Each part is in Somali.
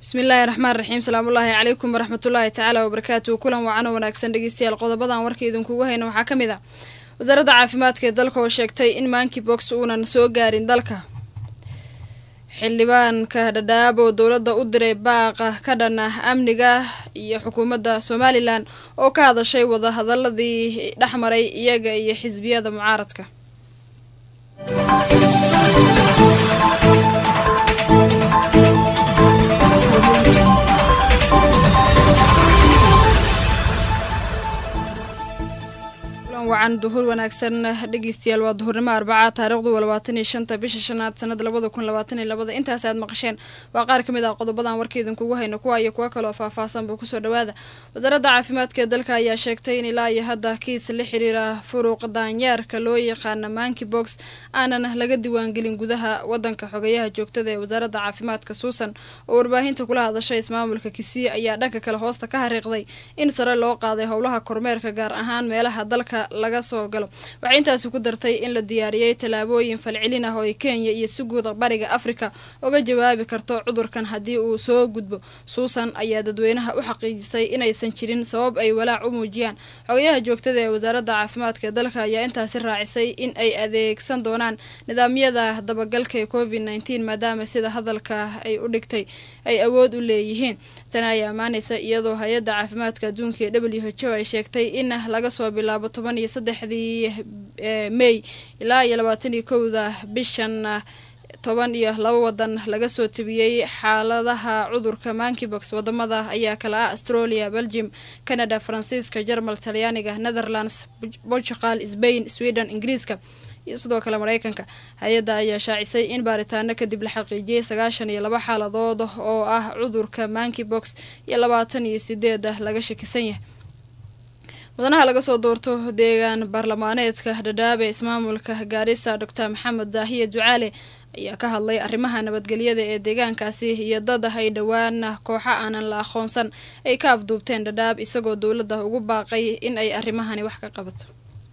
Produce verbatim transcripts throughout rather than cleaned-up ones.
بسم الله الرحمن الرحيم سلام الله عليكم ورحمة الله تعالى وبركاته كلهم وعنا وناكسن دقيستيال qodobada warka idinku wahayna waxa kamida wasaaradda caafimaadka ee dalka oo sheegtay in monkeypox uunan soo gaarin dalka xildhibaanka Dadaab oo dawladda u diray baaqa ka dhan ah amniga iyo xukuumadda Somaliland oo ka hadashay wada hadaladii dhaxmaray iyaga iyo xisbiyada mucaaradka وعن ظهور وناكسن دقيستيال وظهورنما أربعة تاريخ ولواتني شنطة بيش شنات سند لبضو كون لواتني لبضو انتا ساد مقشين وقار كميدا قضبضان وركيدن كوهي نكوا يكواكلو فافاسان بوكسو دوادا وزارة عافيمادك دلكا يا شيكتين لا يهدا كيس اللي حريرا فروق دانيار كلو يقان مانكي بوكس آنان لغا ديوان قلين قدها ودنك حقياها جوكتده وزارة عافيمادك سوسن وورباهين تكولا هذا الشيء اسمه ملكا كيسي ايا دانك كالهوستا كهريقضي ان سرى لو قاضي هولها كورميركا قار اهان ميلاها دلكا laga soo galo waxa intaas ku dartay in la diyaariyay talaabooyin falcelin ah oo Kenya iyo suuqyada bariga Afrika uga jawaabi karto cudurkan hadii uu soo gudbo Suusan ayaa dadweynaha u xaqiijisay inaysan jirin sabab ay walaac u muujiyaan xogayaha joogtada ee wasaaradda caafimaadka dalka ayaa intaas raacisay in ay adeegsan doonaan nidaamyada dabagalka ee covid nineteen maadaama sida hadalka ay u dhigtay ay awood u leeyihiin tan ayaa maanaysa iyadoo hay'adda caafimaadka adduunka ee W H O ay sheegtay in laga soo bilaabo toban iyo saddexdii May ilaa iyo labaatan iyo kowda bishan toban iyo laba wadan laga soo tabiyay xaaladaha cudurka monkeypox wadamada ayaa kala ah Australia, Belgium, Canada, Faransiiska, Jarmal, Talyaaniga, Netherlands, Portugal, Spain, Sweden, Ingiriiska iyo sidoo kale Mareykanka hay'adda ayaa shaacisay in baaritaano kadib la xaqiijiyay sagaashan iyo laba xaaladood oo ah cudurka monkeypox iyo labaatan iyo sideed laga shakisan yahay mudanaha laga soo doorto deegaan baarlamaaneedka Dadaab ee ismaamulka Garissa Doctor Maxamed Daahiye Ducaale ayaa ka hadlay arrimaha nabadgelyada ee deegaankaasi iyo dad ay dhawaan kooxa aanan la aqoonsan ay ka afduubteen Dadaab isagoo dawladda ugu baaqay in ay arrimahani wax ka qabato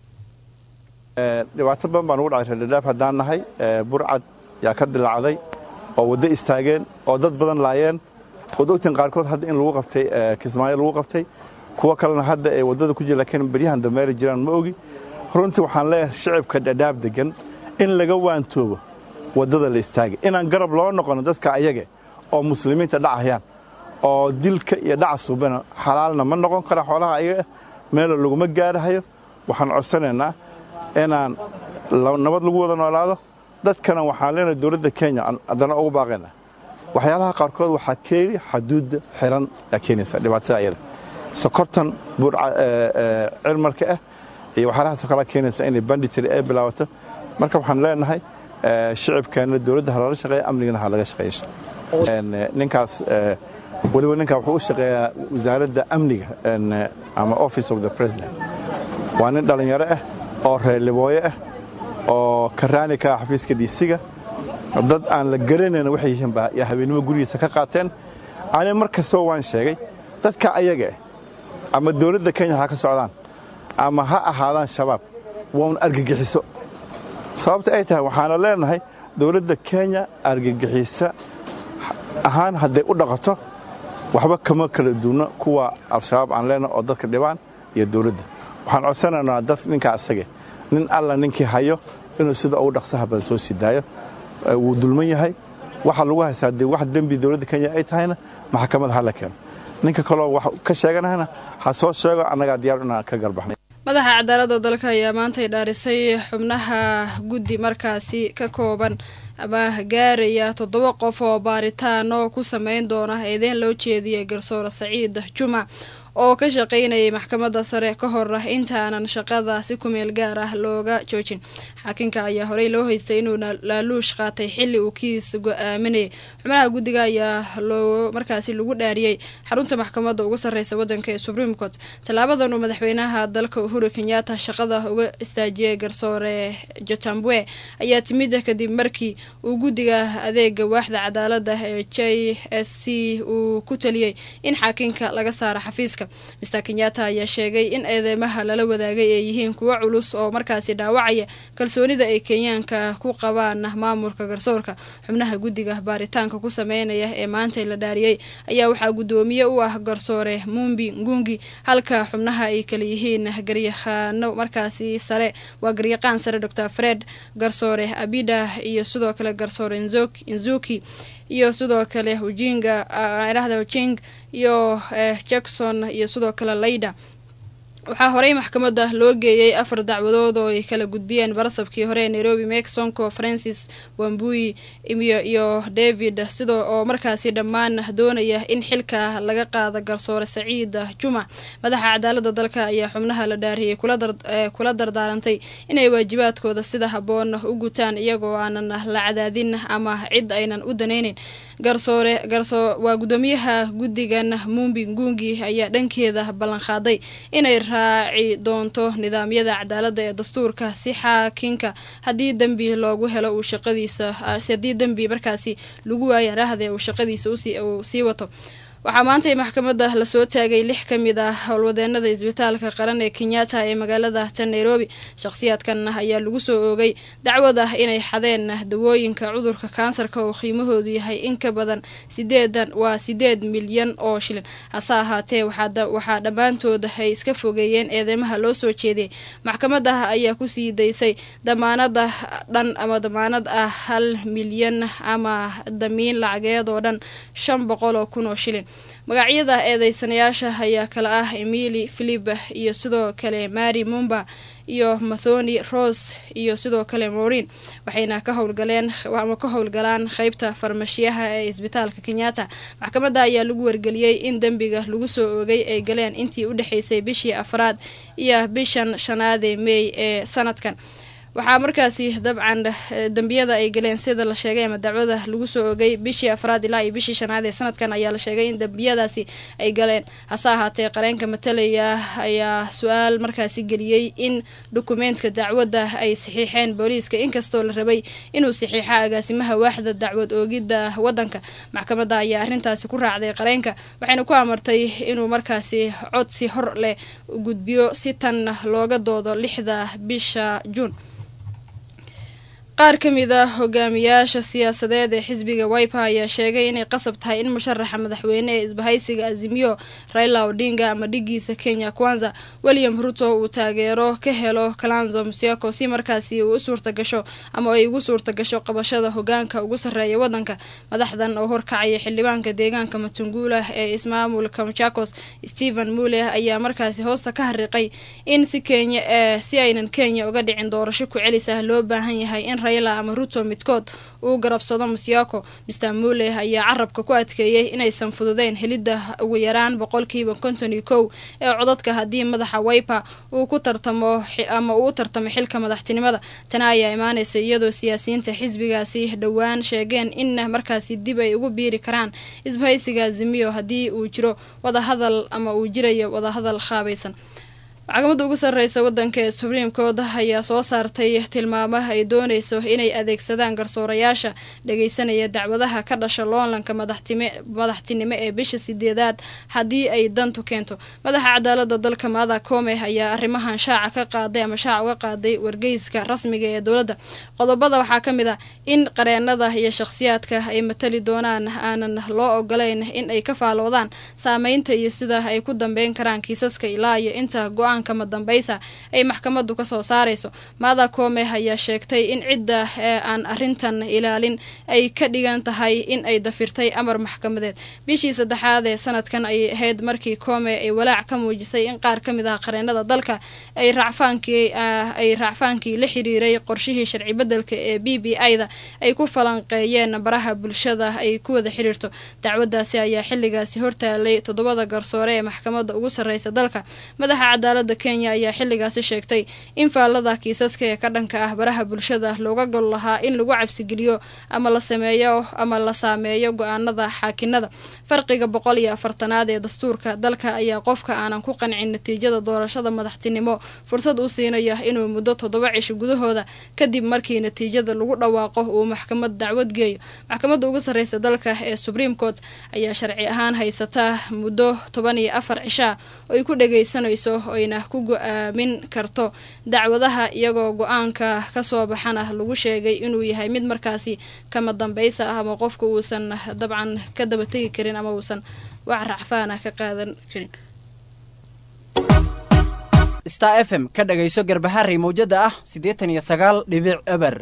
ee dhibaato badan baan ugu dhacay Dadaab hadaan nahay burcad yaa ka dilacday oo wada istaageen oo dad badan laayeen wadooyin qaarkood hadda in lagu qabtay Kismaayo lagu qabtay kuwa kalena hadda ay wadada ku jira kan bariyahan dameer jiraan ma ogi runtii waxaan leeyahay shacabka Dadaab degan in laga waantoobo wadada la istaagay inaan garab loo noqon dadka ayaga oo muslimiinta dhacayaan oo dilka iyo dhaca subana xalaalna ma noqon kara xoolaha ayaga meel lagu ma gaarahayo waxaan codsanaynaa inaan nabad lagu wada noolaado dadkana waxaan leenahay dawladda Kenya adana ugu baaqayna waxyaalaha qaarkood waxa keeni xuduud xiran laakiinse dhibaatada ayada sokortan bur cilmarka ah iyo waxaalahaas kala keenaysa in banditry ay bilaawato marka waxaan leenahay shacabkeena dawladda la shaqeeyo amniga laga shaqeeyo ninkaas waliba ninka wuxuu u shaqeeyaa wasaaradda amniga ama office of the president waa nin dhalinyaro ah oo reelibooye ah oo karaanika xafiiska D C-ga dad aan la garanayna waxay yihiin baa ya habeenimo gurigiisa ka qaateen aan markasoo waan sheegay dadka ayaga ama dawladda Kenya ha ka socdaan ama ha ahaadaan shabaab waan argagixiso sababta ay tahay waxaan leenahay dawladda Kenya argagixisa ahaan haday u dhaqato waxba kama kala duuna kuwa al-shabaab aan leenahay oo dadka dhibaan iyo dawladda waxaan codsanaynaa dad ninka asaga nin alla ninkii hayo inuu sida uu dhaqsaha bal soo sidaayo uu dulman yahay waxa lagu haysaa wax dambi dawladda Kenya ay tahayna maxkamadda hala keen ninka kale wax ka sheeganahna ha soo sheego anaga diyaar inaan ka garbaxnay madaxa cadaaladda dalka ayaa maanta dhaarisay xubnaha guddi markaasi ka kooban ama gaaraya toddoba qof oo baaritaan oo ku sameyn doona eedeyn loo jeediyay garsoore Saciid Juma oo ka shaqeynayay maxkamadda sare ka hor inta aanan shaqada si ku meel gaar ah looga joojin xakinka ayaa horey loo haystay inuu laaluush qaatay xilli uu kiis go'aaminay xubnaha guddiga ayaa loo markaasi lagu dhaariyay xarunta maxkamadda ugu sareysa wadanka ee Supreme Court talaabadan uu madaxweynaha dalka Uhuru Kenyatta shaqada uga istaajiyay garsoore Jotambwe ayaa timid kadib markii uu guddiga adeega waaxda cadaaladda ee J S C uu ku taliyay in xakinka laga saaro xafiiska booliiska. mister Kenyatta ayaa sheegay in eedeymaha lala wadaagay ay yihiin kuwo culus oo markaasi dhaawacaya kalsoonida ay Kenyaanka ku qabaan maamulka garsoorka. xubnaha guddiga baaritaanka ku sameynaya ee maanta la dhaariyay ayaa waxaa gudoomiye u ah garsoore Mumbi Ngungi, halka xubnaha ay kala yihiin garyaqaano markaasi sare waa garyaqaan sare Doctor Fred, garsoore Abida iyo sidoo kale garsoore Nzoki Nzuki iyo sidoo kale Ujinga Iraahda Ujing iyo eh, Jackson iyo sidoo kale Leida. waxaa horey maxkamadda loo geeyay afar dacwadood oo ay kala gudbiyeen barasabkii hore ee Nairobi Mike Sonko, Francis Wambui iyo, iyo David sidoo oo markaasi dhammaan doonaya in xilka laga qaado garsoore Saciid Juma. madaxa cadaaladda dalka ayaa xubnaha la dhaariyay kula dar, eh, kula dardaarantay inay waajibaadkooda sida haboon u gutaan iyagoo aanan la cadaadin ama cid aynan u daneynin. garsoore garso waa gudoomiyaha guddigan Mumbi Ngungi ayaa dhankeeda ballan qaaday inay raaci doonto nidaamyada cadaaladda ee dastuurka si xaakinka haddii dambi loogu helo uu shaqadiisa haddii dambi markaasi lagu waayo raahday uu shaqadiisa uu sii wato. waxaa maanta maxkamadda la soo taagay lix ka mid ah howlwadeenada isbitaalka qaran ee Kenyatta ee magaalada Nairobi. shakhsiyaadkan ayaa lagu soo oogay dacwad ah inay xadeen dawooyinka cudurka kansarka oo qiimahoodu yahay in ka badan sideedan waa sideed milyan oo shilin. hase ahaatee waxaa waxaa dhammaantood ay iska fogeeyeen eedeymaha loo soo jeediyay. maxkamadda ayaa ku sii daysay damaanada dhan ama damaanad ah hal milyan ama damiin lacageed oo dhan shan boqol oo kun oo shilin. magacyada eedeysanayaasha ayaa kala ah Emily Philip iyo sidoo kale Mary Mumba iyo Mathoni Rose iyo sidoo kale Maureen. waxayna ka howlgaleen ama ka howlgalaan qaybta farmashiyaha ee isbitaalka Kenyatta. maxkamadda ayaa lagu wargeliyay in dambiga lagu soo oogay ay galeen intii u dhaxaysay bishii afraad iyo bishan shanaad ee May ee sanadkan. waxaa markaasi dabcan dambiyada ay galeen sida la sheegay ama dacwada lagu soo oogay bishii afraad ilaa iyo bishii shanaad ee sanadkan ayaa la sheegay in dambiyadaasi ay galeen. hase ahaatee qareenka matalaya ayaa su-aal markaasi geliyey in dukumeentka dacwadda ay saxiixeen booliiska inkastoo la rabay inuu saxiixa agaasimaha waaxda dacwad oogidda wadanka. maxkamadda ayaa arrintaasi ku raacday qareenka waxayna ku amartay inuu markaasi codsi hor leh gudbiyo si tan looga doodo lixda bisha Juun. qaar ka mid ah hogaamiyaasha siyaasadeed ee xisbiga Wiper ayaa sheegay inay qasab tahay in musharaxa madaxweyne ee isbahaysiga Azimio Raila Odinga ama dhigiisa Kenya Kwanza William Ruto uu taageero ka helo Kalonzo Musyoka si markaasi uu u suurta gasho ama ay ugu suurta gasho qabashada hogaanka ugu sarreeya wadanka. madaxdan oo horkacaya xildhibaanka deegaanka Matungula ee ismaamulka Machakos Stephen Mule ayaa markaasi hoosta ka hariiqay in si Kenya ee si aynan Kenya uga dhicin doorasho ku celisah loo baahan yahay in Raila ama Ruto midkood uu garabsado Musyoka. mister Mule ayaa carabka ku adkeeyay inaysan fududeyn helidda ugu yaraan boqolkiiba konton iyo kow ee codadka haddii madaxa Wiper uu ku tartamo ama uu tartamo xilka madaxtinimada. tan ayaa imaanaysa iyadoo siyaasiyiinta xisbigaasi dhowaan sheegeen in markaasi dib ay ugu biiri karaan isbahaysiga Azimio haddii uu jiro wada hadal ama uu jirayo wada hadal qaabaysan. maxkamadda ugu sarreysa wadanka ee Supreme Court ayaa soo saartay tilmaamaha ay doonayso inay adeegsadaan garsoorayaasha dhageysanaya dacwadaha ka dhasha loolanka madaxtinimo ee bisha sideedaad haddii ay dantu keento. madaxa cadaaladda dalka Martha Koome ayaa arrimahan shaaca ka qaaday ama shaaca uga qaaday wargeyska rasmiga ee dowladda. qodobada waxaa ka mid ah in qareenada iyo shakhsiyaadka ay matali doonaan aanan loo ogolayn in ay ka faaloodaan saameynta iyo sida ay ku dambeyn karaan kiisaska ilaa iyo inta go-aan kama dambaysa ay maxkamaddu ka soo saarayso. Martha Koome ayaa sheegtay in cidda aan arrintan ilaalin ay ka dhigan tahay in ay dafirtay amar maxkamadeed. bishii saddexaad ee sanadkan ay ahayd markii Koome ay walaac ka muujisay in qaar ka mid ah qareenada dalka ay racfaankii ay racfaankii la xiriiray qorshihii sharci bedelka ee B B I-da ay ku falanqeeyeen baraha bulshada ay ku wada xiriirto. dacwadaasi ayaa xilligaasi hortaalay toddobada garsoore ee maxkamadda ugu sarreysa dalka. madaxa cadaaladda dowladda Kenya ayaa xilligaasi sheegtay in faallada kiisaska ee ka dhanka ah baraha bulshada looga gol lahaa in lagu cabsigeliyo ama la sameeyo ama la saameeyo go-aanada xaakinada. farqiga boqol iyo afartanaad ee dastuurka dalka ayaa qofka aanan ku qancin natiijada doorashada madaxtinimo fursad u siinaya inuu muddo toddoba cisho gudahooda kadib markii natiijada lagu dhawaaqo uu maxkamad dacwad geeyo. maxkamadda ugu sarreysa dalka ee Supreme Court ayaa sharci ahaan haysata muddo toban iyo afar cisho oo ay ku dhageysanayso oyna ku go'aamin karto dacwadaha iyagoo go-aanka ka soo baxana lagu sheegay inuu yahay mid markaasi kama dambaysa ah ama qofka uusan dabcan ka daba tegi karin ama uusan wax racfaana ka qaadan karin. Star F M ka dhageyso Garbaharey mowjada ah siddeetan iyo sagaal dhibic eber.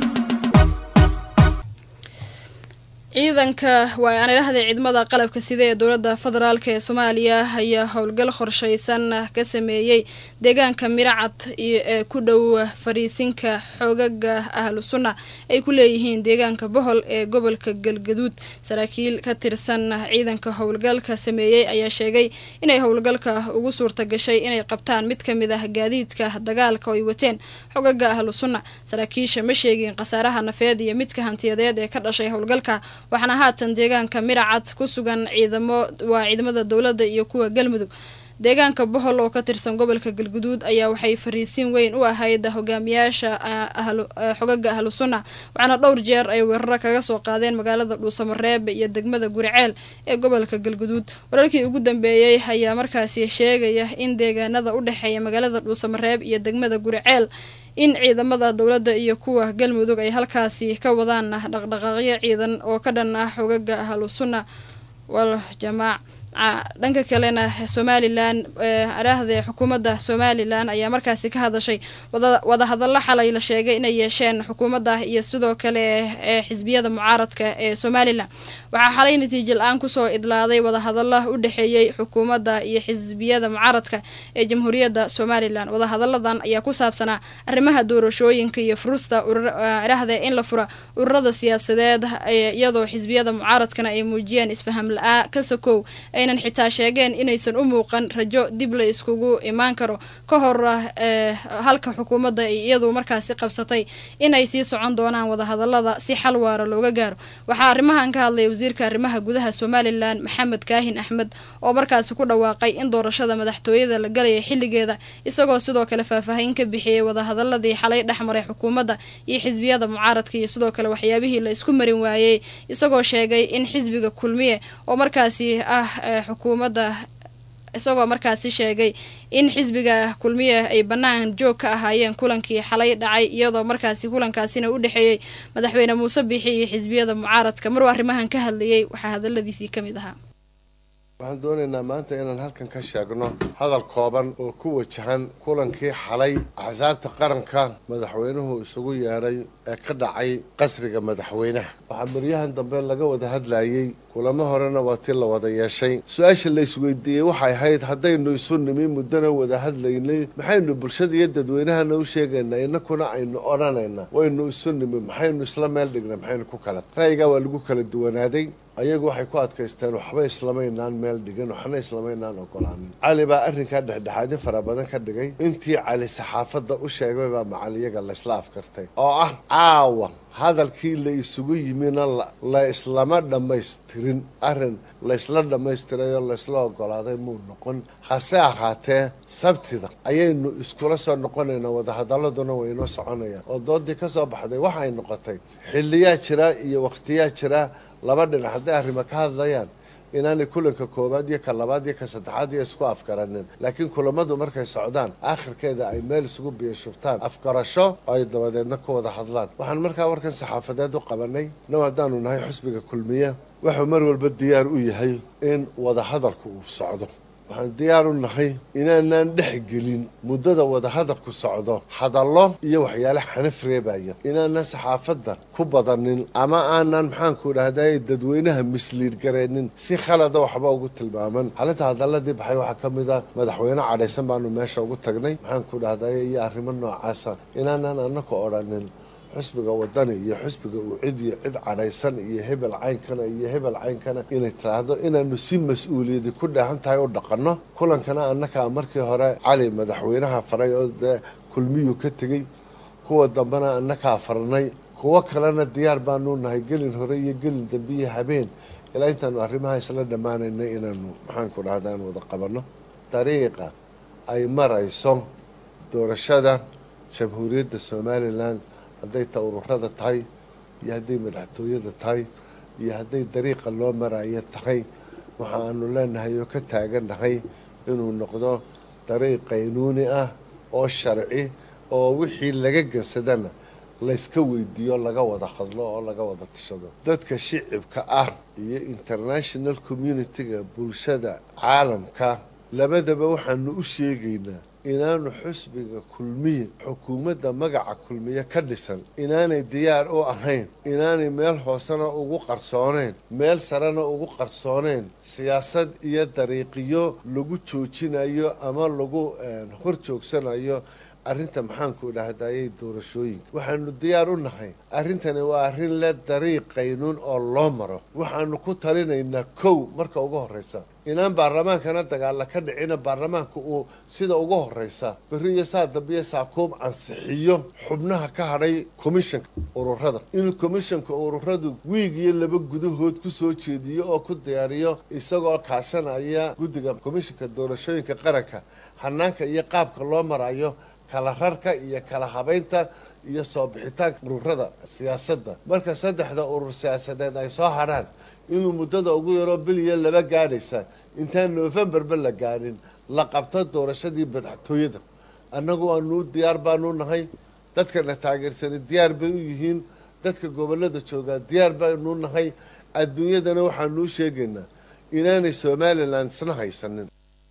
ciidanka waa aan ilaahay ciidamada qalabka sida ee dowladda federaalka ee Soomaaliya ayaa howlgal qorsheysan ka sameeyay deegaanka Miracad ee ku dhow fariisinka xoogaga ahlu sunna ay ku leeyihiin deegaanka Bohol ee gobolka Galgaduud. saraakiil ka tirsan ciidanka howlgalka sameeyay ayaa sheegay inay howlgalka ugu suurta gashay inay qabtaan mid ka mid ah gaadiidka dagaalka oo ay wateen xoogaga ahlu sunna. saraakiisha ma sheegin khasaaraha nafeed iyo midka hantiyadeed ee ka dhashay howlgalka. waxaana haatan deegaanka Miracad ku sugan ciidamo waa ciidamada dowladda iyo kuwa Galmudug. deegaanka Bohol oo ka tirsan gobolka Galgaduud ayaa waxay fariisin weyn u ahayd hogaamiyaasha ahlu xogaga ahlu sunna waxaana dhowr jeer ay weerar kaga soo qaadeen magaalada Dhuusamareeb iyo degmada Guriceel ee gobolka Galgaduud. wararkii ugu dambeeyay ayaa markaasi sheegaya in deegaanada u dhaxeeya magaalada Dhuusamareeb iyo degmada Guriceel in ciidamada dowladda iyo kuwa Galmudug ay halkaasi ka wadaan dhaqdhaqaaqyo ciidan oo ka dhan ah xogaga ahlu sunna wal jamaa. dhanka kalena Somaliland araahda xukuumadda Somaliland ayaa markaasi ka hadashay wada hadallo xalay la sheegay inay yeesheen xukuumadda iyo sidoo kale ee xisbiyada mucaaradka ee Somaliland. waxaa xalay natiijo la'aan ku soo idlaaday wada hadallo u dhaxeeyay xukuumadda iyo xisbiyada mucaaradka ee Jamhuuriyadda Somaliland. wada hadalladan ayaa ku saabsanaa arrimaha doorashooyinka iyo furista araahda in la furo ururada siyaasadeed iyadoo xisbiyada mucaaradkana ay muujiyeen isfaham la'aan ka sokow aynan xitaa sheegeen inaysan u muuqan rajo dib la iskugu imaan karo ka hor halka xukuumadda iyadu markaasi qabsatay inay sii socon doonaan wada hadallada si xal waara looga gaaro. waxaa arrimahan ka hadlay wasiirka arrimaha gudaha Somaliland Maxamed Kaahin Axmed oo markaasi ku dhawaaqay in doorashada madaxtooyada la galay xilligeeda isagoo sidoo kale faahfaahin ka bixiyay wada hadalladii xalay dhexmaray xukuumadda iyo xisbiyada mucaaradka iyo sidoo kale waxyaabihii la isku marin waayay isagoo sheegay in xisbiga kulmiye oo markaasi ah xukuumadda isagoo markaasi sheegay in xisbiga kulmiye ay banaan joog ka ahaayeen kulankii xalay dhacay iyadoo markaasi kulankaasina u dhaxeeyay madaxweyne Muuse Biixi iyo xisbiyada mucaaradka. maruu arrimahan ka hadlayay waxaa hadaladiisii ka mid ahaa waxaan doonaynaa maanta inaan halkan ka sheegno hadal kooban oo ku wajahan kulankii xalay axsaabta qaranka madaxweynuhu isugu yeedhay ee ka dhacay qasriga madaxweynaha. waxaa baryahan dambe laga wada hadlayay kulamo horena waa tii la wada yeeshay. su-aasha la isweydiiyey waxay ahayd haddaynu isu nimi muddana wada hadlaynay maxaynu bulshada iyo dadweynahana u sheegaynaa inakuna aynu odhanaynaa waynu isu nimi maxaynu isla meel dhignay maxaynu ku kala ra'yigaa waa lagu kala duwanaaday. ayagu waxay ku adkaysteen waxba islamaynaan meel dhigan waxna islamaynaan ogolaanin. cali baa arrinkaa dhexdhexaadin fara badan ka dhigay. intii cali saxaafadda u sheegay baa macaliyaga laysla afkartay oo ah caawa hadalkii la isugu yimina la islama dhammaystirin. arrin laysla dhammaystiray oo laysla ogolaaday muu noqon. hase ahaatee sabtida ayaynu iskula soo noqonaynaa wadahadaladuna waynoo soconayaan oo doodii ka soo baxday waxay noqotay xilliyaa jira iyo wakhtiyaa jira laba dhinac hadday arrimo ka hadlayaan inaanay kulanka koowaad iyo ka labaad iyo ka saddexaad iyo isku afgaranin laakiin kulamadu markay socdaan aakhirkeeda ay meel isugu biyashubtaan afgarasho ay dabadeedna ku wada hadlaan. waxaan markaa warkan saxaafadeed u qabanay now haddaanu nahay xusbiga kulmiye wuxuu mar walba diyaar u yahay in wada hadalku uu socdo. waxaan diyaar u nahay inaanaan dhex gelin muddada wada hadalku socdo hadallo iyo waxyaale xanaf reebaya inaanaan saxaafadda ku badanin ama aanan maxaanku dhahday dadweynaha misliid gareenin si khalada waxba ugu tilmaaman. xalinta hadaladii baxay waxaa ka mid ah madaxweyne cadhaysan baanu meesha ugu tagnay maxaanku dhahday iyo arrimo noocaasa inaanaan annaku odhanin xisbiga wadani iyo xisbiga uu cid iyo cid cadhaysan iyo hebel caynkana iyo hebel caynkana inay tiraahdo inaanu si mas-uuliyadi ku dheehan tahay u dhaqanno. kulankana annakaa markii hore cali madaxweynaha faray oo dee kulmiyuu ka tegey, kuwa dambena annakaa farnay, kuwo kalena diyaar baanu nahay gelin hore iyo gelin dambe iyo habeen ilaa intaanu arrimaha isla dhammaanaynay inaanu maxaanku dhahdaa aan wada qabanno. dariiqa ay marayso doorashada jamhuuriyadda somalilan hadday ta ururada tahay iyo hadday madaxtooyada tahay iyo hadday dariiqa loo marayo tahay, waxa aanu leenahay oo ka taagannahay inuu noqdo dariiq qaynuuni ah oo sharci oo wixii laga gansadana layska weydiiyo, laga wada hadlo oo laga wada tashado. dadka shicibka ah iyo international community-ga bulshada caalamka labadaba waxaanu u sheegaynaa inaanu xusbiga kulmiye xukuumadda magaca kulmiye ka dhisan inaanay diyaar u ahayn, inaanay meel hoosena ugu qarsooneyn meel sarena ugu qarsooneyn siyaasad iyo dariiqiyo lagu joojinayo ama lagu hor joogsanayo arrinta maxaanku idhaahdayay doorashooyinka. waxaanu diyaar u nahay arrintani waa arrin le dariiq qaynuun oo loo maro. waxaanu ku talinaynaa kow marka ugu horreysa inaan baarlamaankana dagaalla ka dhicina baarlamaanka uu sida ugu horreysa berri iyo saa dambiyo saakuub ansixiyo xubnaha ka hadhay komishanka ururada, inuu komishanka ururadu wiig iyo laba gudahood ku soo jeediyo oo ku diyaariyo isagoo kaashanaya guddiga komishanka doorashooyinka qaranka hanaanka iyo qaabka loo marayo kala rarka iyo kala habaynta iyo soo bixitaanka ururada siyaasadda. marka saddexda urur siyaasadeed ay soo hadhaan inuu muddada ugu yaroo bil iyo laba gaadhaysa intaan noofembarba la gaadhin la qabto doorashadii madaxtooyada. annagu aanu diyaar baanu nahay, dadkana taageersanay diyaar bay u yihiin, dadka gobollada joogaa diyaar baanu nahay. adduunyadana waxaanu u sheegaynaa inaanay somalilan isna haysanin.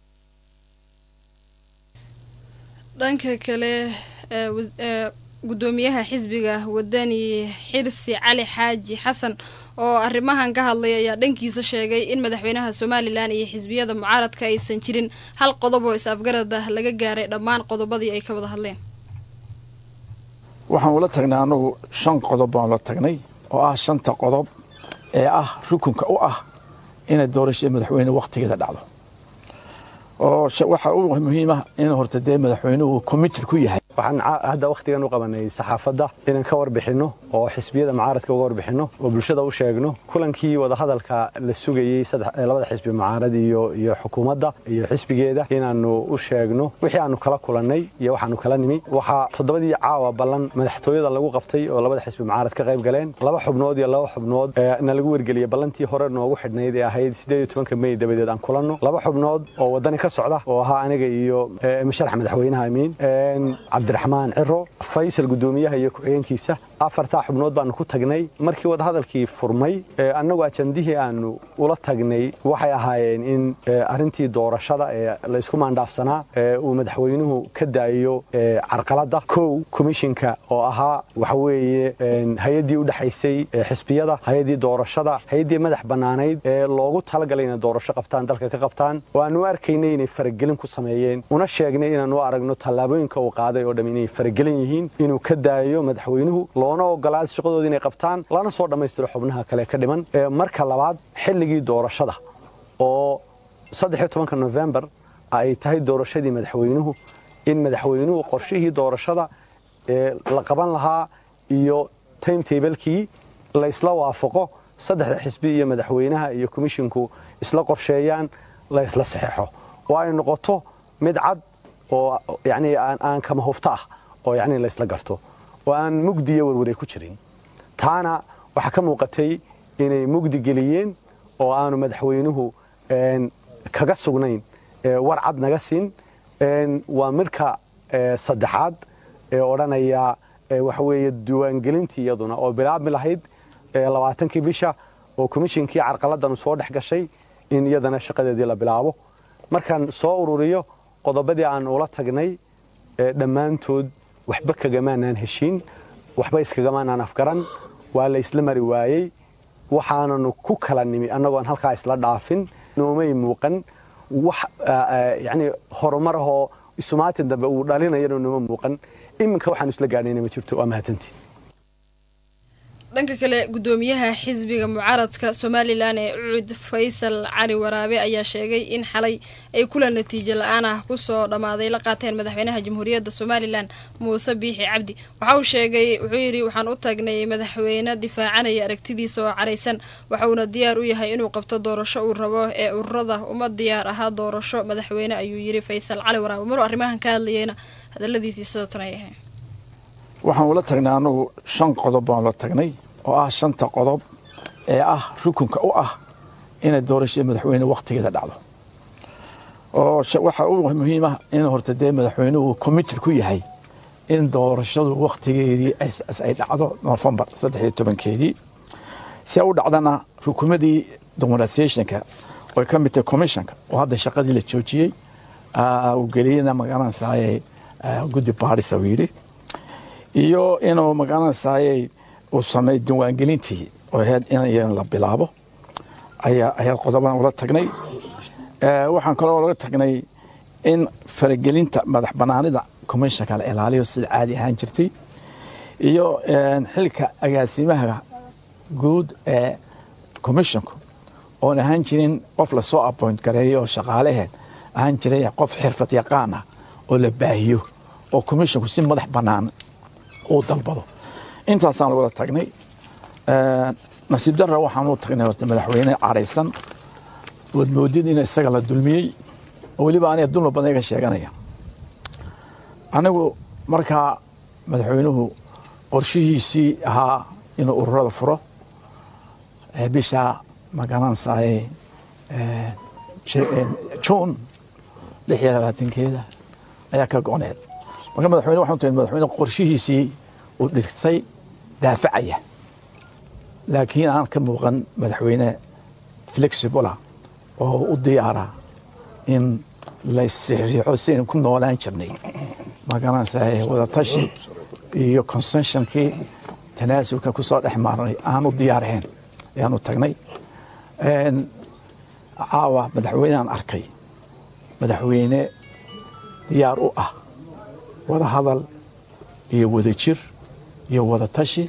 dhanka kale ee gudoomiyaha xisbiga wadani xirsi cali xaaji xasan oo arrimahan ka hadlay ayaa dhankiisa sheegay in madaxweynaha somalilan iyo xisbiyada mucaaradka aysan jirin hal qodob oo is-afgarad ah laga gaaray dhammaan qodobadii ay ka wada hadleen. waxaan ula tagnay anagu shan qodob baan ula tagnay oo ah shanta qodob ee ah rukunka u ah inay doorashada madaxweyne waqtigeeda dhacdo. oo waxa uu muhiim ah in horta dee madaxweynuhu committed ku yahay. waxaan hadda waqtigan u qabanay saxaafadda inaan ka warbixino oo xisbiyada mucaaradka uga warbixino oo bulshada u sheegno kulankii wada hadalka la sugayay labada xisbi mucaarad iyo iyo xukuumadda iyo xisbigeeda inaanu u sheegno wixii aanu kala kulanay iyo waxaanu kala nimi. waxaa toddobadii caawa ballan madaxtooyada lagu qabtay oo labada xisbi mucaarad ka qayb galeen, laba xubnood iyo laba xubnood na lagu wargeliyay ballantii hore noogu xidhnayd ee ahayd sideed iyo tobanka May dabadeed aan kulanno. laba xubnood oo wadani ka socda oo ahaa aniga iyo musharax madaxweynaha amiin cabdiraxmaan ciro faysal gudoomiyaha iyo ku-xigeenkiisa. afartaa xubnood baanu ku tagnay. markii wada hadalkii furmay annagu ajandihii aanu ula tagnay waxay ahaayeen in arrintii doorashada ee la isku maandhaafsanaa uu madaxweynuhu ka daayo carqaladda. kow komishinka oo ahaa waxa weeye hay-addii u dhexaysay xisbiyada, hay-addii doorashada, hay-addii madax bannaanayd ee loogu talagalay inay doorasho qabtaan dalka ka qabtaan, oo aanu arkaynay inay faragelin ku sameeyeen, una sheegnay inaanu aragno tallaabooyinka uu qaaday oo dham inay faragelin yihiin, inuu ka daayo madaxweynuhu loona ogolaad shaqadooda inay qabtaan lana soo dhammaystiro xubnaha kale ka dhiman. marka labaad xilligii doorashada oo saddex iyo tobanka November ay tahay doorashadii madaxweynuhu, in madaxweynuhu qorshihii doorashada ee la qaban lahaa iyo timetable-kii la isla waafaqo, saddexda xisbi iyo madaxweynaha iyo komishinku isla qorsheeyaan, la isla saxeexo oo ay noqoto mid cad oo yani aan kama hufta ah oo yani la isla garto oo aan mugdi iyo warwareeg ku jirin. taana waxaa ka muuqatay inay mugdi geliyeen oo aanu madaxweynuhu kaga sugnayn war cad naga siin. waa marka saddexaad ee odhanaya waxa weeye diiwaangelintii iyaduna oo bilaabmi lahayd labaatankii bisha oo komishinkii carqaladanu soo dhex gashay in iyadana shaqadeedii la bilaabo. markaan soo ururiyo qodobadii aan ula tagnay dhammaantood waxba kagamaanaan heshiin, waxba iskagamaanaan afgaran, waa la isla mari waayey. waxaananu ku kala nimi annagoon halkaa isla dhaafin, noomay muuqan wax yani horumar ahoo isumaatin dambe uu dhalinayana nooma muuqan. iminka waxaan isla gaadhayna ma jirto. waa mahadsantiin. dhanka kale gudoomiyaha xisbiga mucaaradka Somaliland ee Ucud Faysal Cali Waraabe ayaa sheegay in xalay ay kula natiijo la'aan ah ku soo dhamaaday la qaateen madaxweynaha jamhuuriyadda Somaliland Muuse Biixi Cabdi waxa uu sheegay wuxuu yiri waxaan u taagnay madaxweyne difaacanaya aragtidiisa oo careysan waxa uu diyaar u yahay inuu qabto doorasho uu rabo ee ururada uma diyaar aha doorasho madaxweyne ayuu yiri Faysal Cali Waraabe mar arrimahan ka hadlayna hadaladiisa sida tan ay ahayn waxaan ula tagnay anagu shan qodob baan la tagnay oo ah shanta qodob ee ah rukunka u ah in doorashada madaxweyne waqtigeeda dhacdo oo waxa uu muhiim ah in horta dee madaxweynuhu committed ku yahay in doorashadu waqtigeedii ay dhacdo November saddex iyo tobankeedii si uu dhacdana rukumadii demonstrationka oo ka mid ah commissionka oo hadda shaqadii la joojiyay uu geliyana magaalada saayay guddi baaris oo yiri iyo inuu magaalada saayay uu sameey diiwaangelintii oo ahayd in la bilaabo ayaa ayaa qodobadan ula tagnay ee waxaan kaloo ula tagnay in faragelinta madax banaanida commissionka la ilaaliyo sida caadi ahaan jirtay iyo xilka agaasimaha guud ee commissionku oo ahaan jirin qof la soo appoint gareeyo shaqaalaheed ahaan jiray qof xirfad yaqaan ah oo la baahiyo oo commissionku si madax banaan oo dalbado intaasaan wada tagnay ee nasiib darro waxaan u tagnay horta madaxweyne careysan oo moodid in isaga la dulmiyay oo waliba aan dulmo badan ka sheeganaya anigu marka madaxweynuhu qorshihiisii ahaa inuu ururada furo ee bisha maganan saay ee June lix iyo labaatankeeda ayaa ka go'need marka madaxweynuhu waxaan tahay madaxweyne qorshihiisii uu dhigtay daafacaya laakiin aan ka muuqan madaxweyne flexible oo u diyaara in la isriixo si ku noolaan jirnay magana saay wada tashi iyo concessionkii tanaasulka ku soo dhaxmaarnay aan u diyaareen ayaan u tagnay een caawa madaxweynahan arkay madaxweyne diyaar u ah wada hadal iyo wada jir iyo wada tashi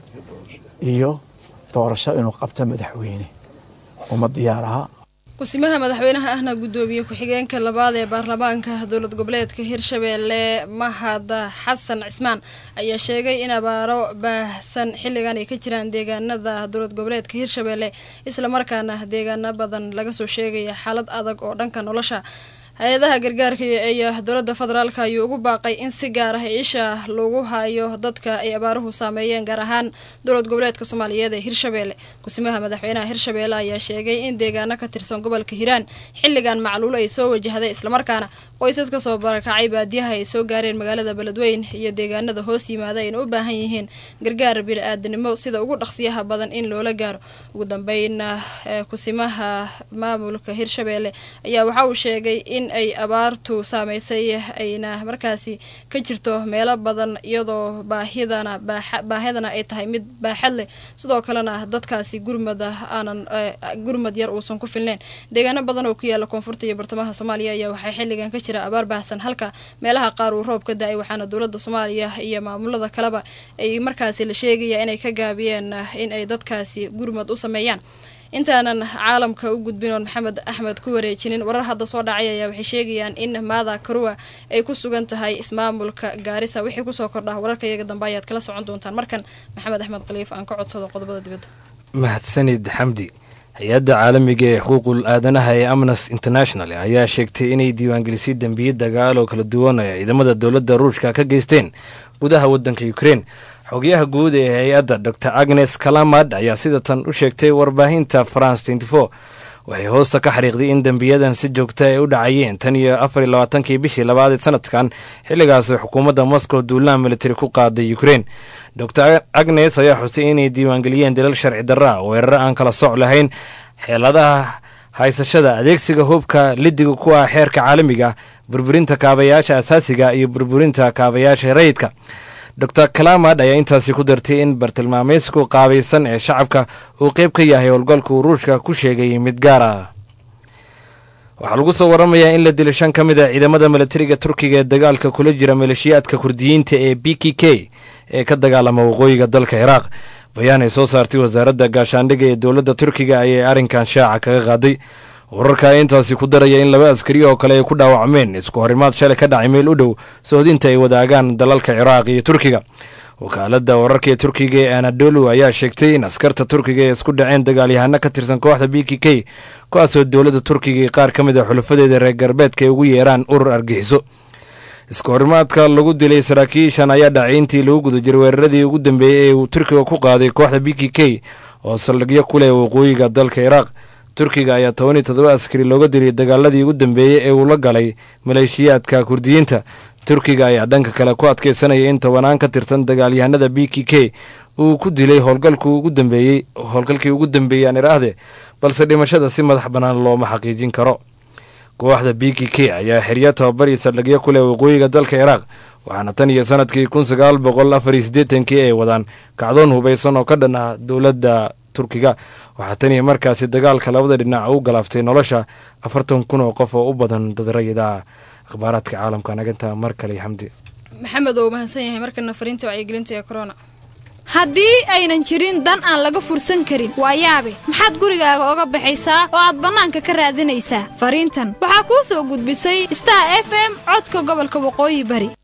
iyo doorasho inuu qabto madaxweyne uma diyaaraha kusimaha madaxweynaha ahna gudoomiye ku xigeenka labaad ee baarlamaanka dowlad goboleedka Hirshabelle Mahad Xasan Cismaan ayaa sheegay in abaaro baahsan xilligan ay ka jiraan deegaanada dowlad goboleedka Hirshabelle isla markaana deegaano badan laga soo sheegay xaalad adag oo dhanka nolosha hay'adaha gargaarka ee dowladda federaalka ayuu ugu baaqay in si gaar ah isha lagu hayo dadka ay abaaruhu saameeyeen gaar ahaan dowlad goboleedka Soomaaliyeed ee Hirshabelle kusimaha madaxweynaha Hirshabelle ayaa sheegay in deegaano ka tirsan gobolka Hiiraan xilligan macluul ay soo wajahday isla markaana qoysaska soo barakacay baadiyaha ay soo gaareen magaalada Beledweyne iyo deegaanada hoos yimaada ay u baahan yihiin gargaar bini'aadanimo sida ugu dhaqsiyaha badan in loola gaaro ugu dambeeyna kusimaha maamulka Hirshabelle ayaa waxa uu sheegay in ay abaartu saameysay ayna markaasi ka jirto meelo badan iyadoo baahidana baahidana ay tahay mid baaxad leh sidoo kalena dadkaasi gurmada aanan gurmad yar uusan ku filneen deegaano badan oo ku yaala koonfurta iyo bartamaha Soomaaliya ayaa waxay xilligan ka jira abaar baahsan halka meelaha qaar uu roob ka da'ay waxaana dowladda Soomaaliya iyo maamulada kaleba ay markaasi la sheegaya inay ka gaabiyeen in ay dadkaasi gurmad u sameeyaan intaanan caalamka u gudbin Maxamed Axmed ku wareejinin warar hadda soo dhacay ayaa waxay sheegayaan in Maada Karua ay ku sugan tahay ismaamulka Gaarisa wixii ku soo kordha wararka iyaga dambe ayaad kala socon doontaan markan Maxamed Axmed Khaliif aan ka codsado qodobada dibadda mahadsanid Xamdi hay'adda caalamiga ee xuquuqul aadanaha ee Amnesty International ayaa sheegtay inay diiwaangelisay dambiyo dagaal oo kala duwan ay ciidamada dowladda Ruushka ka geysteen gudaha waddanka Ukraine xogayaha guud ee hay'adda Doctor Agnes Kalamad ayaa sida tan u sheegtay warbaahinta France twenty-four waxay hoosta ka xariiqday in dambiyadan si joogto ah u dhacayeen tan iyo afar iyo labaatankii bishii labaad ee sanadkan xilligaas xukuumadda Moscow duulaan military ku qaaday Ukraine Doctor Agnes ayaa xusay inay diiwaangeliyeen dalal sharci darro ah oo weerar aan kala sooc lahayn xeeladaha haysashada adeegsiga hubka lidiga ku ah xeerka caalamiga burburinta kaabayaasha asaasiga iyo burburinta kaabayaasha rayidka Doctor Kalamad ayaa intaasi ku dartay in bartilmaameedku qaabaysan ee shacabka uu qayb ka yahay howlgalka Ruushka ku sheegay mid gaar ah waxaa lagu soo waramayaa in la dilay shan ka mid ah ciidamada militariga Turkiga ee dagaalka kula jira maleeshiyaadka Kurdiyiinta ee B K K ee ka dagaalama waqooyiga dalka ciraaq. bayaan ay soo saartay wasaaradda gaashaandhigga ee dowladda turkiga ayay arrinkan shaaca kaga qaaday. wararka ayaa intaasi ku daraya in laba askari oo kale ay ku dhaawacmeen isku horimaad shalay ka dhacay meel u dhow soodinta ay wadaagaan dalalka ciraaq iyo turkiga. wakaaladda wararka ee turkiga ee anadolu ayaa sheegtay in askarta turkiga ay isku dhaceen dagaalyahano ka tirsan kooxda b k k kuwaasoo dowladda turkiga iyo qaar ka mid a xulafadeeda reer galbeedka ay ugu yeeraan urur argixiso. isku horimaadka lagu dilay saraakiishan ayaa dhacay intii lagu guda jiray weeraradii ugu dambeeyey ee uu turkiga ku qaaday kooxda b k k oo saldhigyo ku leh waqooyiga dalka ciraaq. turkiga ayaa toban iyo toddoba askari looga dilay dagaaladii ugu dambeeyey ee uu la galay maleeshiyaadka kurdiyiinta. turkiga ayaa dhanka kale ku adkeysanaya in tobanaan ka tirsan dagaalyahanada b k k uu ku dilay howlgalkii ugu dambeeyey howlgalkii ugu dambeeyey aan iraahde balse dhimashada si madax bannaan looma xaqiijin karo. kooxda b k k ayaa xeryo tababar iyo saldhigyo ku leh waqooyiga dalka ciraaq waxaana tan iyo sanadkii kun sagaal boqol afar iyo siddeetankii ay wadaan kacdoon hubaysan oo ka dhan ah dowladda turkiga. waxaa tan iyo markaasi dagaalka labada dhinac u galaaftay nolosha afartan kun oo qof oo u badan dad rayida. akhbaaraadka caalamka naginta mar kale xamdi maxamed oo mahadsan yahay markana fariinta wacyigelinta ee corona. haddii aynan jirin dan aan laga fursan karin waa yaabe maxaad gurigaaga oga baxaysaa oo aad bannaanka ka raadinaysaa. fariintan waxaa kuu soo gudbisay star f m codka gobolka waqooyi bari.